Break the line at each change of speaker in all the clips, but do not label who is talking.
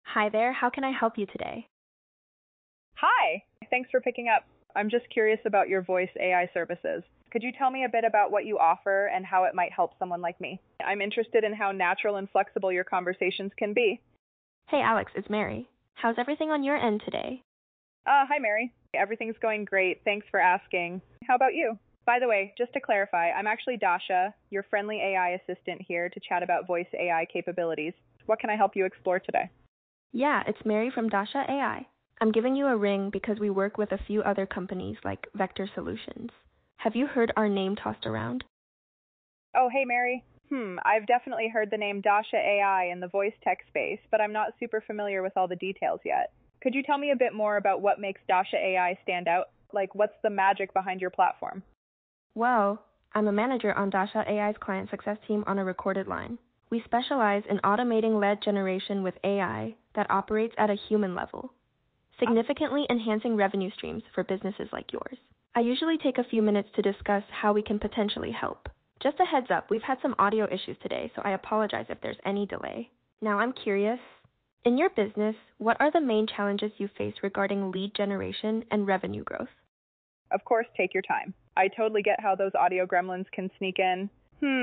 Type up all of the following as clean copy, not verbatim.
Hi there, how can I help you today?
Hi, thanks for picking up. I'm just curious about your voice AI services. Could you tell me a bit about what you offer and how it might help someone like me? I'm interested in how natural and flexible your conversations can be.
Hey Alex, it's Mary. How's everything on your end today?
Hi, Mary. Everything's going great. Thanks for asking. How about you? By the way, just to clarify, I'm actually Dasha, your friendly AI assistant here to chat about voice AI capabilities. What can I help you explore today?
Yeah, it's Mary from Dasha AI. I'm giving you a ring because we work with a few other companies like Vector Solutions. Have you heard our name tossed around?
Oh, hey, Mary. I've definitely heard the name Dasha AI in the voice tech space, but I'm not super familiar with all the details yet. Could you tell me a bit more about what makes Dasha AI stand out? Like, what's the magic behind your platform?
Well, I'm a manager on Dasha AI's client success team on a recorded line. We specialize in automating lead generation with AI that operates at a human level, significantly enhancing revenue streams for businesses like yours. I usually take a few minutes to discuss how we can potentially help. Just a heads up, we've had some audio issues today, so I apologize if there's any delay. Now I'm curious, in your business, what are the main challenges you face regarding lead generation and revenue growth?
Of course, take your time. I totally get how those audio gremlins can sneak in.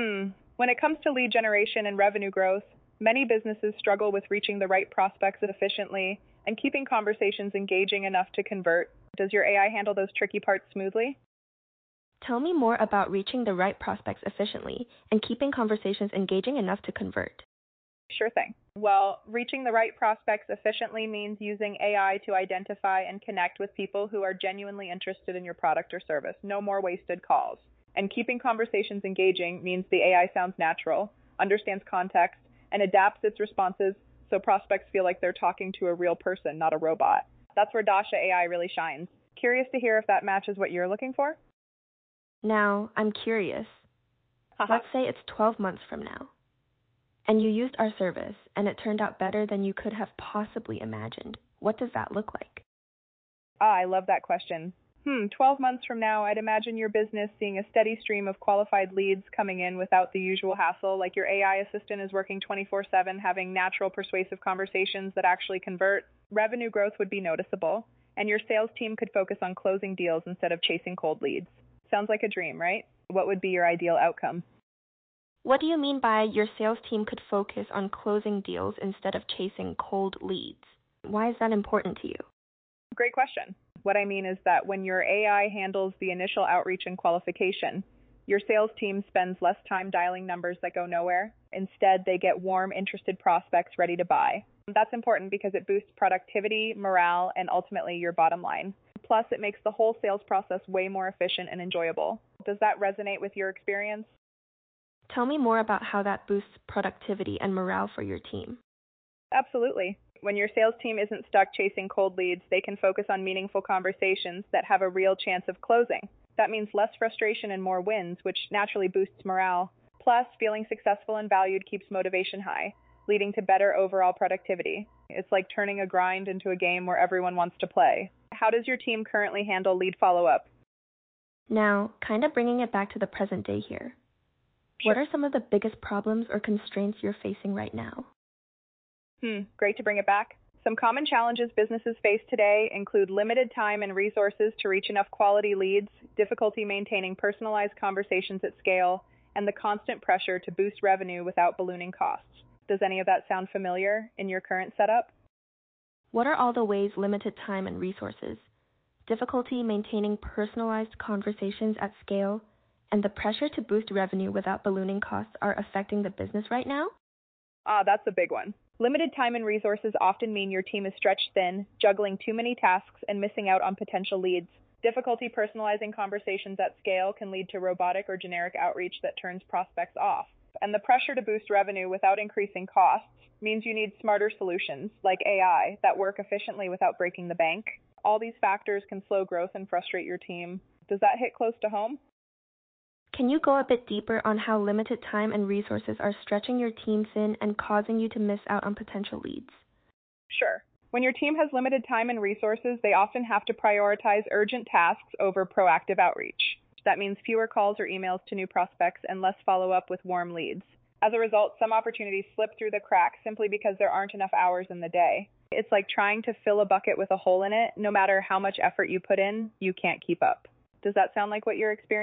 When it comes to lead generation and revenue growth, many businesses struggle with reaching the right prospects efficiently and keeping conversations engaging enough to convert. Does your AI handle those tricky parts smoothly?
Tell me more about reaching the right prospects efficiently and keeping conversations engaging enough to convert.
Sure thing. Well, reaching the right prospects efficiently means using AI to identify and connect with people who are genuinely interested in your product or service. No more wasted calls. And keeping conversations engaging means the AI sounds natural, understands context, and adapts its responses so prospects feel like they're talking to a real person, not a robot. That's where Dasha AI really shines. Curious to hear if that matches what you're looking for?
Now, I'm curious. Let's say it's 12 months from now, and you used our service, and it turned out better than you could have possibly imagined. What does that look like?
I love that question. 12 months from now, I'd imagine your business seeing a steady stream of qualified leads coming in without the usual hassle, like your AI assistant is working 24/7, having natural, persuasive conversations that actually convert. Revenue growth would be noticeable, and your sales team could focus on closing deals instead of chasing cold leads. Sounds like a dream, right? What would be your ideal outcome?
What do you mean by your sales team could focus on closing deals instead of chasing cold leads? Why is that important to you?
Great question. What I mean is that when your AI handles the initial outreach and qualification, your sales team spends less time dialing numbers that go nowhere. Instead, they get warm, interested prospects ready to buy. That's important because it boosts productivity, morale, and ultimately your bottom line. Plus, it makes the whole sales process way more efficient and enjoyable. Does that resonate with your experience?
Tell me more about how that boosts productivity and morale for your team.
Absolutely. When your sales team isn't stuck chasing cold leads, they can focus on meaningful conversations that have a real chance of closing. That means less frustration and more wins, which naturally boosts morale. Plus, feeling successful and valued keeps motivation high, leading to better overall productivity. It's like turning a grind into a game where everyone wants to play. How does your team currently handle lead follow-up?
Now, kind of bringing it back to the present day here.
Sure.
What are some of the biggest problems or constraints you're facing right now?
Great to bring it back. Some common challenges businesses face today include limited time and resources to reach enough quality leads, difficulty maintaining personalized conversations at scale, and the constant pressure to boost revenue without ballooning costs. Does any of that sound familiar in your current setup?
What are all the ways limited time and resources, difficulty maintaining personalized conversations at scale, and the pressure to boost revenue without ballooning costs are affecting the business right now?
That's a big one. Limited time and resources often mean your team is stretched thin, juggling too many tasks and missing out on potential leads. Difficulty personalizing conversations at scale can lead to robotic or generic outreach that turns prospects off. And the pressure to boost revenue without increasing costs means you need smarter solutions, like AI, that work efficiently without breaking the bank. All these factors can slow growth and frustrate your team. Does that hit close to home?
Can you go a bit deeper on how limited time and resources are stretching your team thin and causing you to miss out on potential leads?
Sure. When your team has limited time and resources, they often have to prioritize urgent tasks over proactive outreach. That means fewer calls or emails to new prospects and less follow-up with warm leads. As a result, some opportunities slip through the cracks simply because there aren't enough hours in the day. It's like trying to fill a bucket with a hole in it. No matter how much effort you put in, you can't keep up. Does that sound like what you're experiencing?